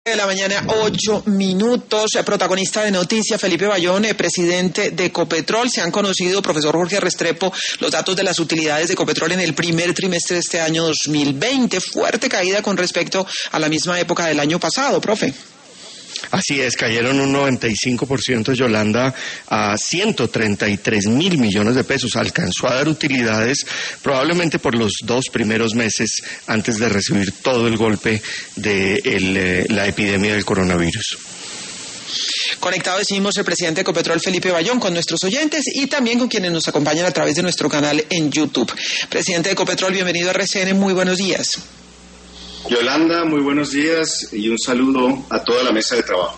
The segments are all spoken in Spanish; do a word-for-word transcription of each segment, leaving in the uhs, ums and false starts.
De la mañana, ocho minutos. Protagonista de Noticia, Felipe Bayón, eh, presidente de Ecopetrol. Se han conocido, profesor Jorge Restrepo, los datos de las utilidades de Ecopetrol en el primer trimestre de este año dos mil veinte. Fuerte caída con respecto a la misma época del año pasado, profe. Así es, cayeron un noventa y cinco por ciento, Yolanda, a ciento treinta y tres mil millones de pesos. Alcanzó a dar utilidades probablemente por los dos primeros meses antes de recibir todo el golpe de el, eh, la epidemia del coronavirus. Conectado decimos el presidente de Ecopetrol, Felipe Bayón, con nuestros oyentes y también con quienes nos acompañan a través de nuestro canal en YouTube. Presidente de Ecopetrol, bienvenido a R C N, muy buenos días. Yolanda, muy buenos días y un saludo a toda la mesa de trabajo.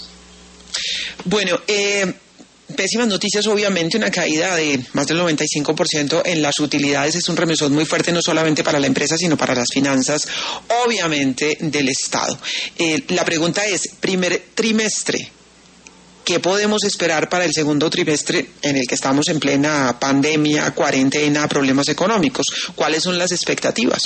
Bueno, eh, pésimas noticias, obviamente, una caída de más del noventa y cinco por ciento en las utilidades es un remesón muy fuerte, no solamente para la empresa, sino para las finanzas, obviamente, del Estado. Eh, la pregunta es, primer trimestre, ¿qué podemos esperar para el segundo trimestre en el que estamos en plena pandemia, cuarentena, problemas económicos? ¿Cuáles son las expectativas?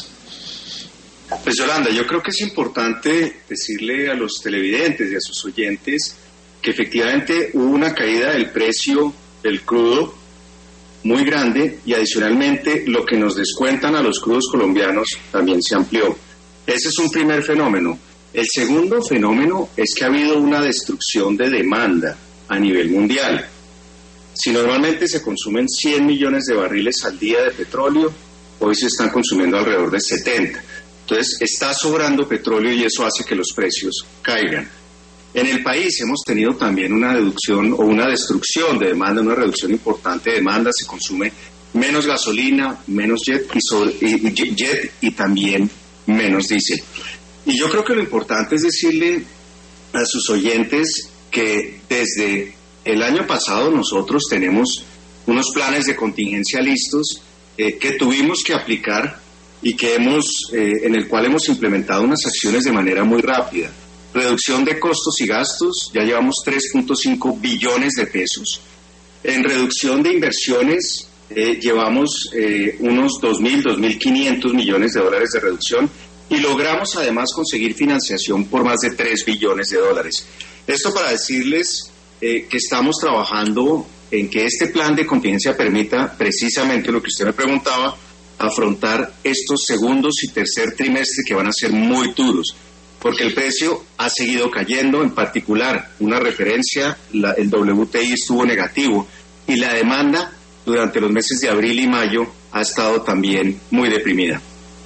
Pues Yolanda, yo creo que es importante decirle a los televidentes y a sus oyentes que efectivamente hubo una caída del precio del crudo muy grande y adicionalmente lo que nos descuentan a los crudos colombianos también se amplió. Ese es un primer fenómeno. El segundo fenómeno es que ha habido una destrucción de demanda a nivel mundial. Si normalmente se consumen cien millones de barriles al día de petróleo, hoy se están consumiendo alrededor de setenta. Entonces, está sobrando petróleo y eso hace que los precios caigan. En el país hemos tenido también una deducción o una destrucción de demanda, una reducción importante de demanda. Se consume menos gasolina, menos jet y, sobre, y, y, jet y también menos diésel. Y yo creo que lo importante es decirle a sus oyentes que desde el año pasado nosotros tenemos unos planes de contingencia listos eh, que tuvimos que aplicar y que hemos, eh, en el cual hemos implementado unas acciones de manera muy rápida. Reducción de costos y gastos, ya llevamos tres punto cinco billones de pesos. En reducción de inversiones, eh, llevamos eh, unos dos mil, dos mil quinientos millones de dólares de reducción y logramos además conseguir financiación por más de tres billones de dólares. Esto para decirles eh, que estamos trabajando en que este plan de contingencia permita precisamente lo que usted me preguntaba, afrontar estos segundos y tercer trimestre que van a ser muy duros, porque el precio ha seguido cayendo, en particular una referencia, la, el W T I estuvo negativo y la demanda durante los meses de abril y mayo ha estado también muy deprimida.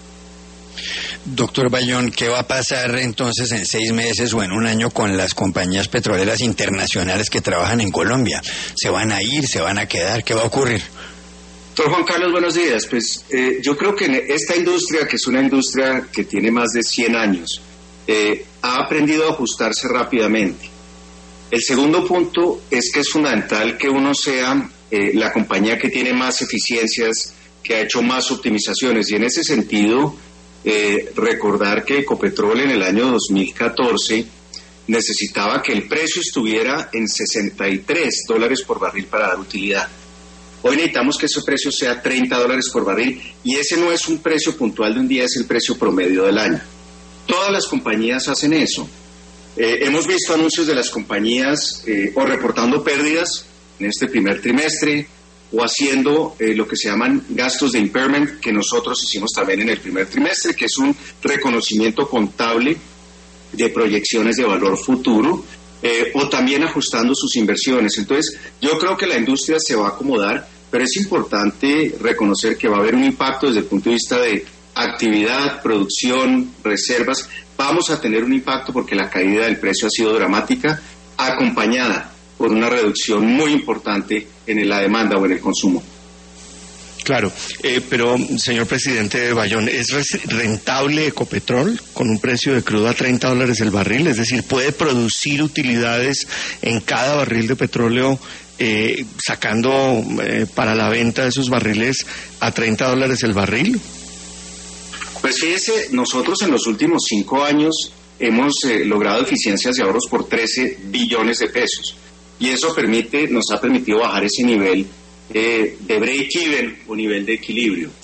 Doctor Bayón, ¿qué va a pasar entonces en seis meses o en un año con las compañías petroleras internacionales que trabajan en Colombia? ¿Se van a ir, se van a quedar? ¿Qué va a ocurrir? Doctor Juan Carlos, buenos días. Pues eh, yo creo que en esta industria, que es una industria que tiene más de cien años, eh, ha aprendido a ajustarse rápidamente. El segundo punto es que es fundamental que uno sea eh, la compañía que tiene más eficiencias, que ha hecho más optimizaciones. Y en ese sentido, eh, recordar que Ecopetrol en el año dos mil catorce necesitaba que el precio estuviera en sesenta y tres dólares por barril para dar utilidad. Hoy necesitamos que ese precio sea treinta dólares por barril y ese no es un precio puntual de un día, es el precio promedio del año. Todas las compañías hacen eso. Eh, hemos visto anuncios de las compañías eh, o reportando pérdidas en este primer trimestre o haciendo eh, lo que se llaman gastos de impairment que nosotros hicimos también en el primer trimestre, que es un reconocimiento contable de proyecciones de valor futuro. Eh, o también ajustando sus inversiones. Entonces, yo creo que la industria se va a acomodar, pero es importante reconocer que va a haber un impacto desde el punto de vista de actividad, producción, reservas. Vamos a tener un impacto porque la caída del precio ha sido dramática, acompañada por una reducción muy importante en la demanda o en el consumo. Claro, eh, pero señor presidente Bayón, ¿es rentable Ecopetrol con un precio de crudo a treinta dólares el barril? Es decir, ¿puede producir utilidades en cada barril de petróleo eh, sacando eh, para la venta de esos barriles a treinta dólares el barril? Pues fíjese, nosotros en los últimos cinco años hemos eh, logrado eficiencias y ahorros por trece billones de pesos y eso permite, nos ha permitido bajar ese nivel Eh, de break-even o nivel de equilibrio.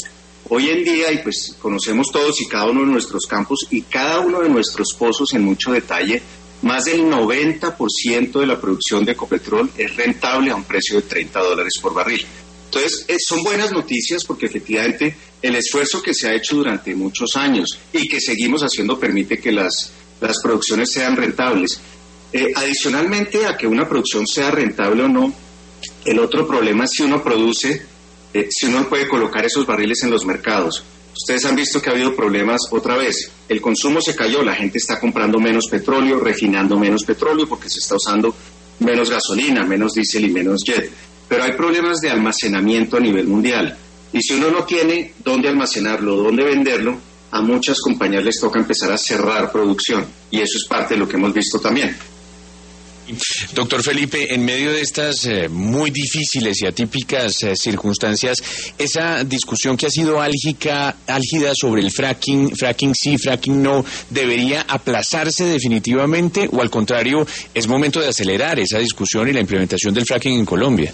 Hoy en día, y pues conocemos todos y cada uno de nuestros campos y cada uno de nuestros pozos en mucho detalle, más del noventa por ciento de la producción de Ecopetrol es rentable a un precio de treinta dólares por barril. Entonces, eh, son buenas noticias porque efectivamente el esfuerzo que se ha hecho durante muchos años y que seguimos haciendo permite que las, las producciones sean rentables. Eh, adicionalmente a que una producción sea rentable o no, el otro problema es si uno produce, eh, si uno puede colocar esos barriles en los mercados. Ustedes han visto que ha habido problemas otra vez. El consumo se cayó, la gente está comprando menos petróleo, refinando menos petróleo porque se está usando menos gasolina, menos diésel y menos jet. Pero hay problemas de almacenamiento a nivel mundial. Y si uno no tiene dónde almacenarlo, dónde venderlo, a muchas compañías les toca empezar a cerrar producción. Y eso es parte de lo que hemos visto también. Doctor Felipe, en medio de estas eh, muy difíciles y atípicas eh, circunstancias, esa discusión que ha sido álgica, álgida sobre el fracking, fracking sí, fracking no, ¿debería aplazarse definitivamente o al contrario es momento de acelerar esa discusión y la implementación del fracking en Colombia?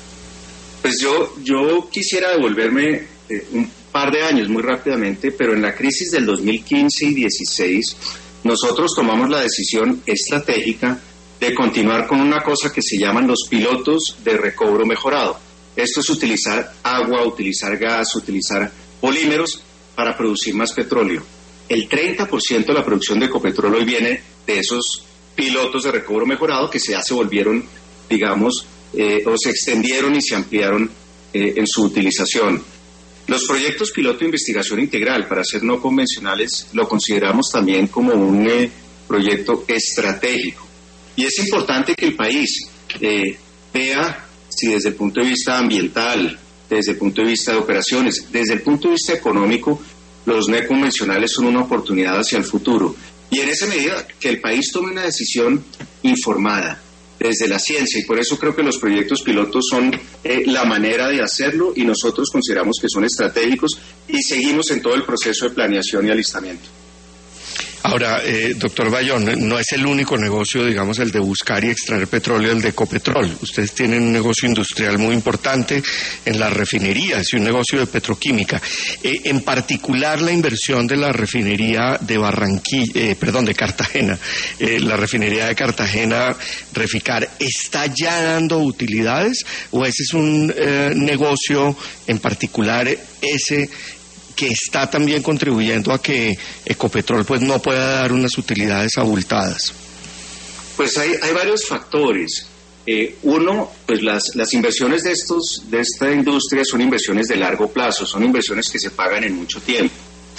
Pues yo, yo quisiera devolverme eh, un par de años muy rápidamente, pero en la crisis del dos mil quince y dieciséis nosotros tomamos la decisión estratégica de continuar con una cosa que se llaman los pilotos de recobro mejorado. Esto es utilizar agua, utilizar gas, utilizar polímeros para producir más petróleo. El treinta por ciento de la producción de Ecopetrol hoy viene de esos pilotos de recobro mejorado que ya se volvieron, digamos, eh, o se extendieron y se ampliaron eh, en su utilización. Los proyectos piloto de investigación integral para ser no convencionales lo consideramos también como un eh, proyecto estratégico. Y es importante que el país eh, vea si desde el punto de vista ambiental, desde el punto de vista de operaciones, desde el punto de vista económico, los no convencionales son una oportunidad hacia el futuro. Y en esa medida que el país tome una decisión informada desde la ciencia, y por eso creo que los proyectos pilotos son eh, la manera de hacerlo y nosotros consideramos que son estratégicos y seguimos en todo el proceso de planeación y alistamiento. Ahora, eh, doctor Bayón, no es el único negocio, digamos, el de buscar y extraer petróleo, el de Ecopetrol. Ustedes tienen un negocio industrial muy importante en las refinerías y un negocio de petroquímica. Eh, en particular, la inversión de la refinería de Barranquilla, eh, perdón, de Cartagena, eh, la refinería de Cartagena, Reficar, ¿está ya dando utilidades o ese es un eh, negocio en particular, ese que está también contribuyendo a que Ecopetrol pues no pueda dar unas utilidades abultadas? Pues hay, hay varios factores. Eh, uno, pues las, las inversiones de estos de esta industria son inversiones de largo plazo, son inversiones que se pagan en mucho tiempo.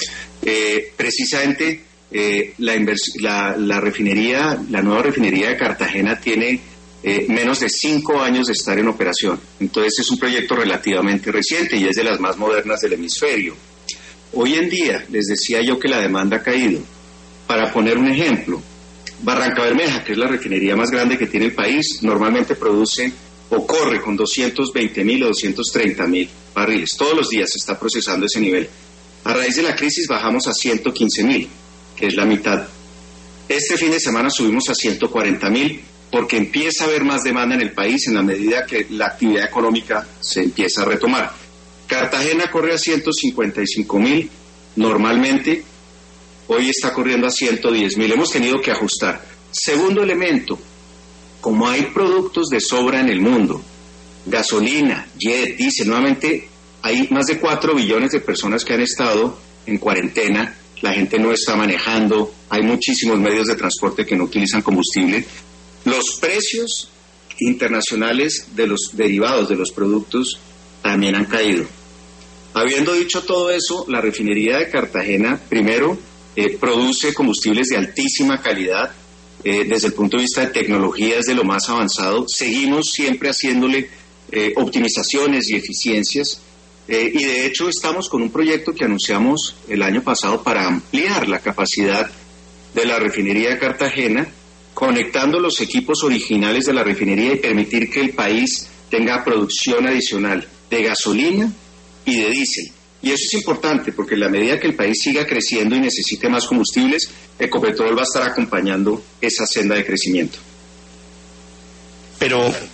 Eh, precisamente eh, la, invers- la, la refinería, la nueva refinería de Cartagena tiene eh, menos de cinco años de estar en operación. Entonces es un proyecto relativamente reciente y es de las más modernas del hemisferio. Hoy en día, les decía yo que la demanda ha caído. Para poner un ejemplo, Barranca Bermeja, que es la refinería más grande que tiene el país, normalmente produce o corre con doscientos veinte mil o doscientos treinta mil barriles. Todos los días se está procesando ese nivel. A raíz de la crisis bajamos a ciento quince mil, que es la mitad. Este fin de semana subimos a ciento cuarenta mil porque empieza a haber más demanda en el país en la medida que la actividad económica se empieza a retomar. Cartagena corre a ciento cincuenta y cinco mil normalmente, hoy está corriendo a ciento diez mil, hemos tenido que ajustar. Segundo elemento, como hay productos de sobra en el mundo, gasolina, jet, diésel, nuevamente hay más de cuatro billones de personas que han estado en cuarentena, la gente no está manejando, hay muchísimos medios de transporte que no utilizan combustible. Los precios internacionales de los derivados de los productos también han caído. Habiendo dicho todo eso, la refinería de Cartagena, primero, eh, produce combustibles de altísima calidad, eh, desde el punto de vista de tecnología es de lo más avanzado. Seguimos siempre haciéndole eh, optimizaciones y eficiencias, eh, y de hecho estamos con un proyecto que anunciamos el año pasado para ampliar la capacidad de la refinería de Cartagena, conectando los equipos originales de la refinería y permitir que el país tenga producción adicional de gasolina y de diésel. Y eso es importante porque en la medida que el país siga creciendo y necesite más combustibles, Ecopetrol va a estar acompañando esa senda de crecimiento. Pero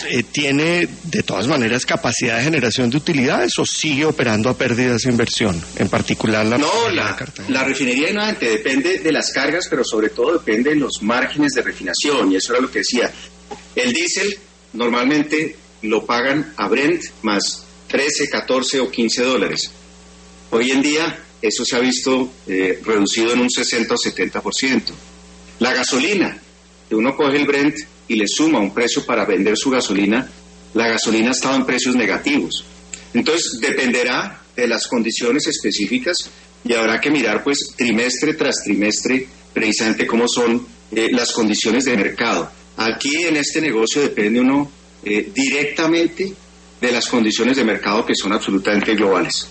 eh, ¿tiene de todas maneras capacidad de generación de utilidades o sigue operando a pérdidas de inversión? En particular la... No, la, la refinería nuevamente depende de las cargas, pero sobre todo depende de los márgenes de refinación, y eso era lo que decía. El diésel normalmente lo pagan a Brent más trece, catorce o quince dólares. Hoy en día eso se ha visto eh, reducido en un sesenta o setenta por ciento. La gasolina, que uno coge el Brent y le suma un precio para vender su gasolina, la gasolina ha estado en precios negativos. Entonces dependerá de las condiciones específicas y habrá que mirar pues trimestre tras trimestre precisamente cómo son eh, las condiciones de mercado. Aquí en este negocio depende uno eh, directamente de las condiciones de mercado que son absolutamente globales.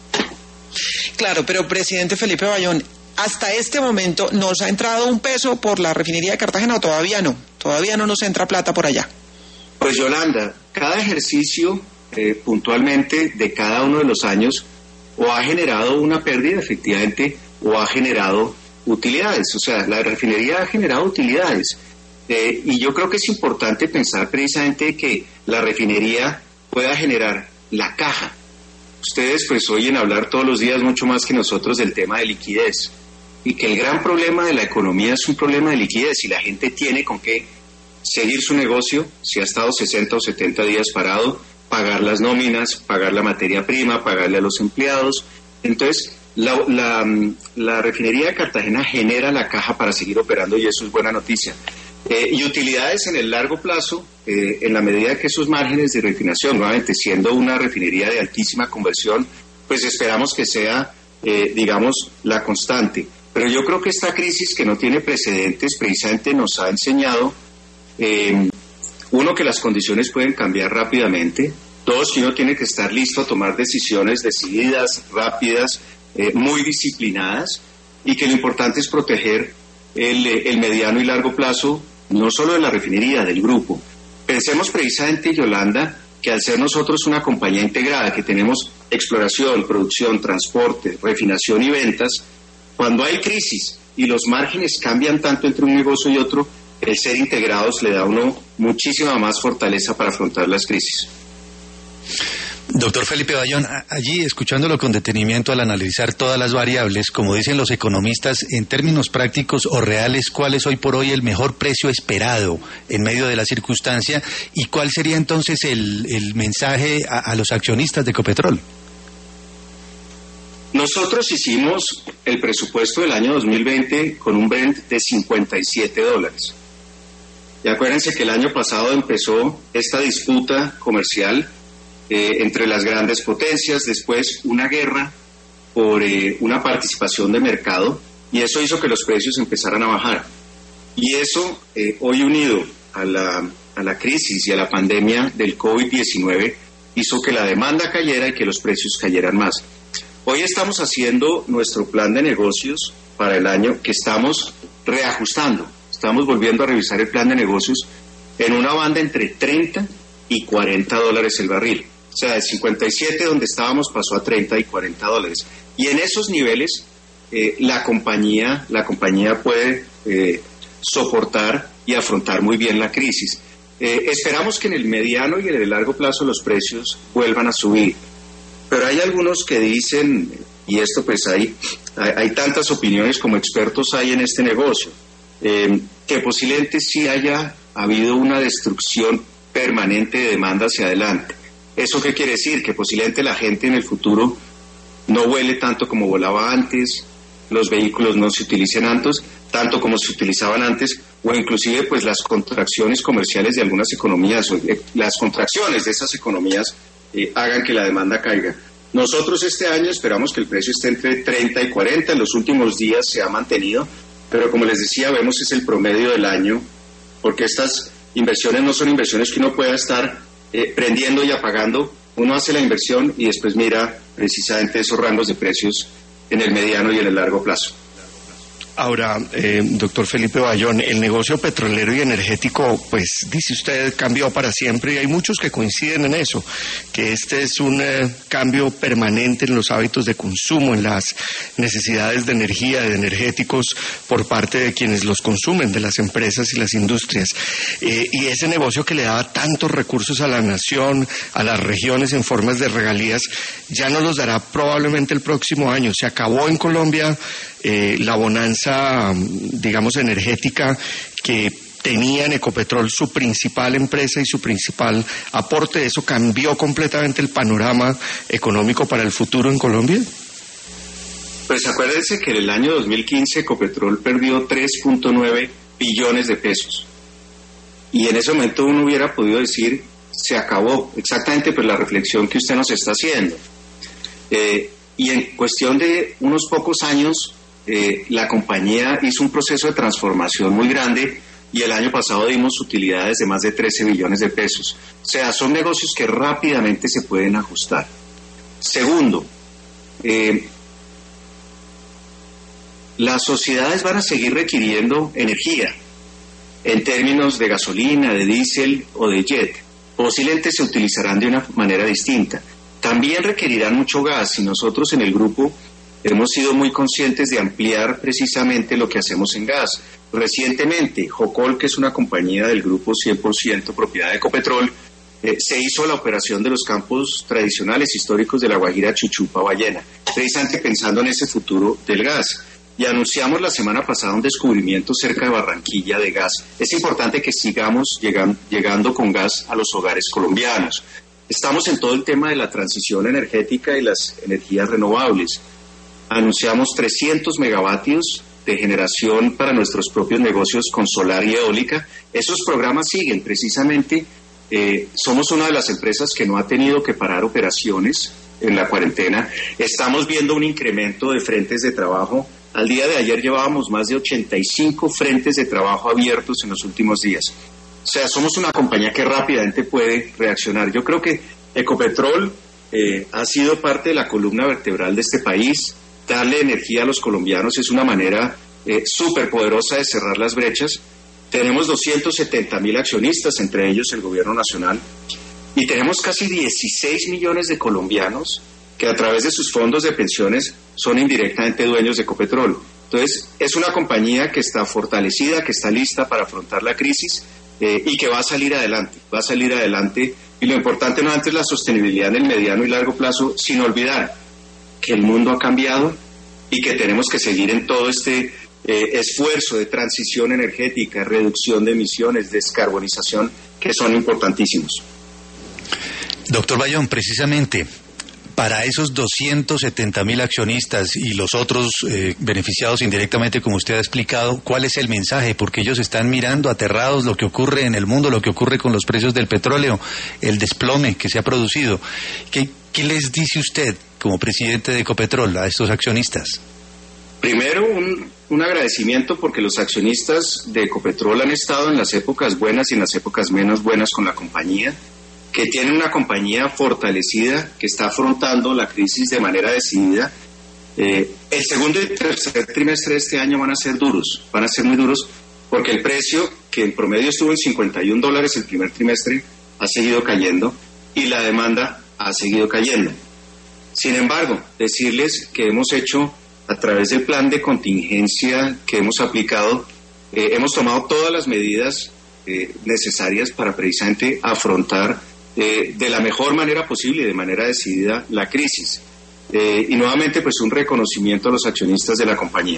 Claro, pero presidente Felipe Bayón, hasta este momento, ¿nos ha entrado un peso por la refinería de Cartagena o todavía no? Todavía no nos entra plata por allá. Pues Yolanda, cada ejercicio eh, puntualmente de cada uno de los años o ha generado una pérdida efectivamente o ha generado utilidades. O sea, la refinería ha generado utilidades. Eh, y yo creo que es importante pensar precisamente que la refinería pueda generar la caja. Ustedes pues oyen hablar todos los días mucho más que nosotros del tema de liquidez y que el gran problema de la economía es un problema de liquidez y la gente tiene con qué seguir su negocio si ha estado sesenta o setenta días parado, pagar las nóminas, pagar la materia prima, pagarle a los empleados. Entonces la, la, la refinería de Cartagena genera la caja para seguir operando y eso es buena noticia. Eh, y utilidades en el largo plazo, eh, en la medida que esos márgenes de refinación, nuevamente siendo una refinería de altísima conversión, pues esperamos que sea, eh, digamos, la constante. Pero yo creo que esta crisis que no tiene precedentes precisamente nos ha enseñado, eh, uno, que las condiciones pueden cambiar rápidamente, dos, que uno tiene que estar listo a tomar decisiones decididas, rápidas, eh, muy disciplinadas, y que lo importante es proteger el, el mediano y largo plazo, no solo de la refinería, del grupo. Pensemos precisamente, Yolanda, que al ser nosotros una compañía integrada, que tenemos exploración, producción, transporte, refinación y ventas, cuando hay crisis y los márgenes cambian tanto entre un negocio y otro, el ser integrados le da a uno muchísima más fortaleza para afrontar las crisis. Doctor Felipe Bayón, allí escuchándolo con detenimiento al analizar todas las variables, como dicen los economistas, en términos prácticos o reales, ¿cuál es hoy por hoy el mejor precio esperado en medio de la circunstancia? ¿Y cuál sería entonces el, el mensaje a, a los accionistas de Ecopetrol? Nosotros hicimos el presupuesto del año dos mil veinte con un Brent de cincuenta y siete dólares. Y acuérdense que el año pasado empezó esta disputa comercial Eh, entre las grandes potencias, después una guerra por eh, una participación de mercado, y eso hizo que los precios empezaran a bajar. Y eso, eh, hoy unido a la, a la crisis y a la pandemia del COVID diecinueve, hizo que la demanda cayera y que los precios cayeran más. Hoy estamos haciendo nuestro plan de negocios para el año, que estamos reajustando, estamos volviendo a revisar el plan de negocios en una banda entre treinta y cuarenta dólares el barril. O sea, de cincuenta y siete donde estábamos pasó a treinta y cuarenta dólares. Y en esos niveles eh, la compañía la compañía puede eh, soportar y afrontar muy bien la crisis. Eh, esperamos que en el mediano y en el largo plazo los precios vuelvan a subir. Pero hay algunos que dicen, y esto pues hay, hay, hay tantas opiniones como expertos hay en este negocio, eh, que posiblemente sí haya habido una destrucción permanente de demanda hacia adelante. ¿Eso qué quiere decir? Que posiblemente la gente en el futuro no vuele tanto como volaba antes, los vehículos no se utilicen antes, tanto como se utilizaban antes, o inclusive pues las contracciones comerciales de algunas economías, o eh, las contracciones de esas economías eh, hagan que la demanda caiga. Nosotros este año esperamos que el precio esté entre treinta y cuarenta, en los últimos días se ha mantenido, pero como les decía, vemos es el promedio del año, porque estas inversiones no son inversiones que uno pueda estar Eh, prendiendo y apagando. Uno hace la inversión y después mira precisamente esos rangos de precios en el mediano y en el largo plazo. Ahora, eh, doctor Felipe Bayón, el negocio petrolero y energético, pues dice usted, cambió para siempre y hay muchos que coinciden en eso, que este es un eh, cambio permanente en los hábitos de consumo, en las necesidades de energía, de energéticos por parte de quienes los consumen, de las empresas y las industrias. Eh, y ese negocio que le daba tantos recursos a la nación, a las regiones en formas de regalías, ya no los dará probablemente el próximo año. Se acabó en Colombia eh, la bonanza, digamos, energética que tenía en Ecopetrol su principal empresa y su principal aporte. ¿Eso cambió completamente el panorama económico para el futuro en Colombia? Pues acuérdense que en el año dos mil quince Ecopetrol perdió tres punto nueve billones de pesos. Y en ese momento uno hubiera podido decir, se acabó, exactamente pues la reflexión que usted nos está haciendo. Eh, y en cuestión de unos pocos años, eh, la compañía hizo un proceso de transformación muy grande y el año pasado dimos utilidades de más de trece billones de pesos. O sea, son negocios que rápidamente se pueden ajustar. Segundo, eh, las sociedades van a seguir requiriendo energía en términos de gasolina, de diésel o de jet. Posiblemente se utilizarán de una manera distinta. También requerirán mucho gas y nosotros en el grupo hemos sido muy conscientes de ampliar precisamente lo que hacemos en gas. Recientemente, Jocol, que es una compañía del grupo cien por ciento propiedad de Ecopetrol, eh, se hizo la operación de los campos tradicionales históricos de La Guajira, Chuchupa, Ballena, precisamente pensando en ese futuro del gas. Y anunciamos la semana pasada un descubrimiento cerca de Barranquilla de gas. Es importante que sigamos llegan, llegando con gas a los hogares colombianos. Estamos en todo el tema de la transición energética y las energías renovables. Anunciamos trescientos megavatios de generación para nuestros propios negocios con solar y eólica. Esos programas siguen precisamente. Eh, somos una de las empresas que no ha tenido que parar operaciones en la cuarentena. Estamos viendo un incremento de frentes de trabajo. Al día de ayer llevábamos más de ochenta y cinco frentes de trabajo abiertos en los últimos días. O sea, somos una compañía que rápidamente puede reaccionar. Yo creo que Ecopetrol eh, ha sido parte de la columna vertebral de este país. Darle energía a los colombianos es una manera eh, súper poderosa de cerrar las brechas. Tenemos doscientos setenta mil accionistas, entre ellos el gobierno nacional, y tenemos casi dieciséis millones de colombianos que a través de sus fondos de pensiones son indirectamente dueños de Ecopetrol. Entonces, es una compañía que está fortalecida, que está lista para afrontar la crisis eh, y que va a salir adelante, va a salir adelante. Y lo importante no antes es la sostenibilidad en el mediano y largo plazo, sin olvidar que el mundo ha cambiado y que tenemos que seguir en todo este eh, esfuerzo de transición energética, reducción de emisiones, descarbonización, que son importantísimos. Doctor Bayón, precisamente, para esos doscientos setenta mil accionistas y los otros eh, beneficiados indirectamente, como usted ha explicado, ¿cuál es el mensaje? Porque ellos están mirando aterrados lo que ocurre en el mundo, lo que ocurre con los precios del petróleo, el desplome que se ha producido. ¿Qué, qué les dice usted como presidente de Ecopetrol a estos accionistas? Primero, un, un agradecimiento porque los accionistas de Ecopetrol han estado en las épocas buenas y en las épocas menos buenas con la compañía, que tienen una compañía fortalecida, que está afrontando la crisis de manera decidida. Eh, el segundo y tercer trimestre de este año van a ser duros, van a ser muy duros, porque el precio, que en promedio estuvo en cincuenta y un dólares el primer trimestre, ha seguido cayendo y la demanda ha seguido cayendo. Sin embargo, decirles que hemos hecho, a través del plan de contingencia que hemos aplicado, eh, hemos tomado todas las medidas eh, necesarias para precisamente afrontar Eh, de la mejor manera posible y de manera decidida la crisis. Eh, y nuevamente, pues un reconocimiento a los accionistas de la compañía.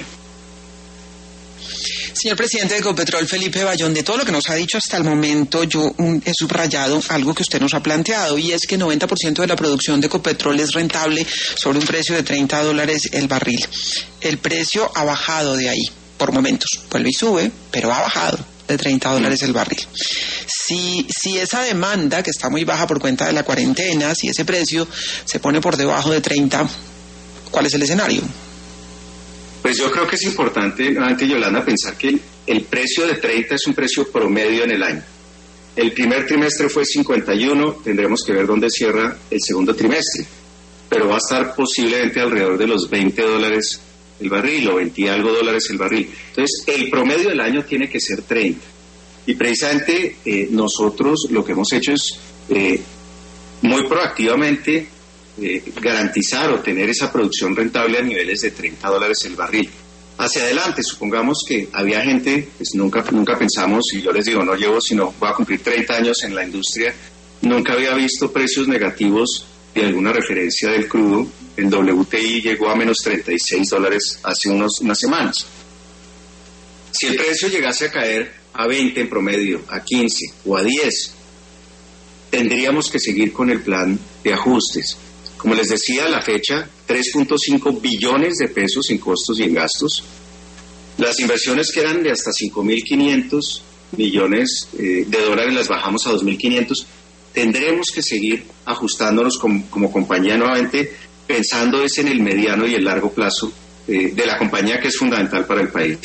Señor presidente de Ecopetrol, Felipe Bayón, de todo lo que nos ha dicho hasta el momento, yo um, he subrayado algo que usted nos ha planteado, y es que noventa por ciento de la producción de Ecopetrol es rentable sobre un precio de treinta dólares el barril. El precio ha bajado de ahí, por momentos. Vuelve y sube, pero ha bajado de treinta dólares el barril. Si, si esa demanda, que está muy baja por cuenta de la cuarentena, si ese precio se pone por debajo de treinta, ¿cuál es el escenario? Pues yo creo que es importante, nuevamente, Yolanda, pensar que el, el precio de treinta es un precio promedio en el año. El primer trimestre fue cincuenta y uno, tendremos que ver dónde cierra el segundo trimestre, pero va a estar posiblemente alrededor de los veinte dólares el barril o veinte y algo dólares el barril. Entonces, el promedio del año tiene que ser treinta. Y precisamente eh, nosotros lo que hemos hecho es eh, muy proactivamente eh, garantizar o tener esa producción rentable a niveles de treinta dólares el barril. Hacia adelante, supongamos que había gente, pues nunca, nunca pensamos, y yo les digo, no llevo, sino voy a cumplir treinta años en la industria, nunca había visto precios negativos de alguna referencia del crudo. El W T I llegó a menos treinta y seis dólares hace unos, unas semanas. Si el precio llegase a caer a veinte en promedio, a quince o a diez, tendríamos que seguir con el plan de ajustes. Como les decía, a la fecha, tres punto cinco billones de pesos en costos y en gastos. Las inversiones que eran de hasta cinco mil quinientos millones eh, de dólares las bajamos a dos mil quinientos. Tendremos que seguir ajustándonos como, como compañía nuevamente, pensando es en el mediano y el largo plazo eh, de la compañía, que es fundamental para el país.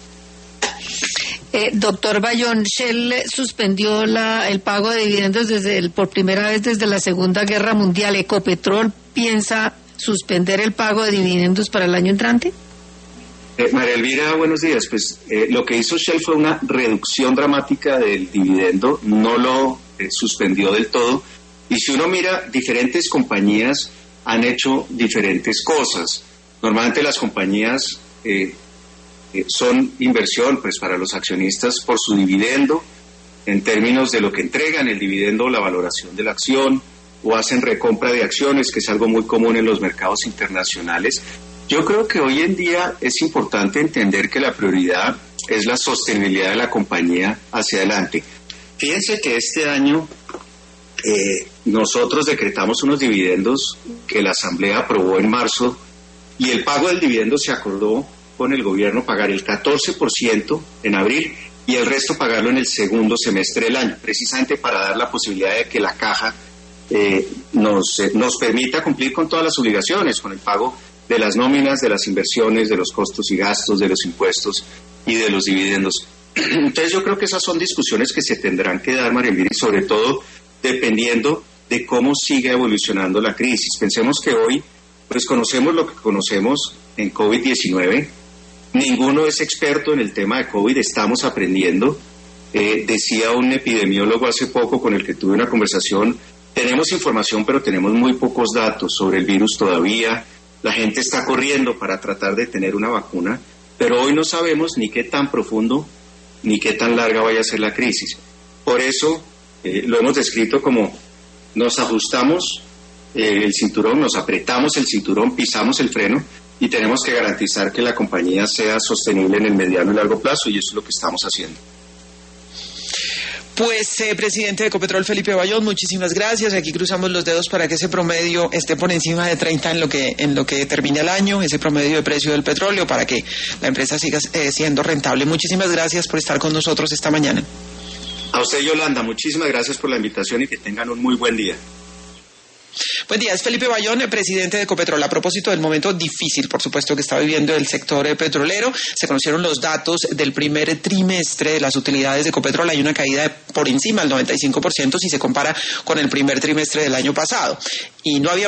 Eh, doctor Bayón, Shell suspendió la, el pago de dividendos desde el, por primera vez desde la Segunda Guerra Mundial. ¿Ecopetrol piensa suspender el pago de dividendos para el año entrante? Eh, María Elvira, buenos días. Pues eh, lo que hizo Shell fue una reducción dramática del dividendo, no lo eh, suspendió del todo. Y si uno mira, diferentes compañías han hecho diferentes cosas. Normalmente las compañías eh, eh, son inversión pues para los accionistas por su dividendo, en términos de lo que entregan el dividendo o la valoración de la acción, o hacen recompra de acciones, que es algo muy común en los mercados internacionales. Yo creo que hoy en día es importante entender que la prioridad es la sostenibilidad de la compañía hacia adelante. Fíjense que este año eh, nosotros decretamos unos dividendos que la Asamblea aprobó en marzo, y el pago del dividendo se acordó con el gobierno pagar el catorce por ciento en abril y el resto pagarlo en el segundo semestre del año, precisamente para dar la posibilidad de que la caja eh, nos, eh, nos permita cumplir con todas las obligaciones, con el pago de las nóminas, de las inversiones, de los costos y gastos, de los impuestos y de los dividendos. Entonces yo creo que esas son discusiones que se tendrán que dar, María Elvira, y sobre todo dependiendo de cómo siga evolucionando la crisis. Pensemos que hoy pues conocemos lo que conocemos en COVID diecinueve, ninguno es experto en el tema de COVID, estamos aprendiendo. Eh, decía un epidemiólogo hace poco con el que tuve una conversación, tenemos información pero tenemos muy pocos datos sobre el virus todavía. La gente está corriendo para tratar de tener una vacuna, pero hoy no sabemos ni qué tan profundo ni qué tan larga vaya a ser la crisis. Por eso eh, lo hemos descrito como nos ajustamos eh, el cinturón, nos apretamos el cinturón, pisamos el freno y tenemos que garantizar que la compañía sea sostenible en el mediano y largo plazo, y eso es lo que estamos haciendo. Pues, eh, presidente de Ecopetrol, Felipe Bayón, muchísimas gracias. Aquí cruzamos los dedos para que ese promedio esté por encima de treinta en lo que en lo que termine el año, ese promedio de precio del petróleo, para que la empresa siga eh, siendo rentable. Muchísimas gracias por estar con nosotros esta mañana. A usted, Yolanda, muchísimas gracias por la invitación y que tengan un muy buen día. Buen día, es Felipe Bayón, el presidente de Ecopetrol. A propósito del momento difícil, por supuesto, que está viviendo el sector petrolero, se conocieron los datos del primer trimestre de las utilidades de Ecopetrol. Hay una caída de por encima del noventa y cinco por ciento si se compara con el primer trimestre del año pasado. Y no había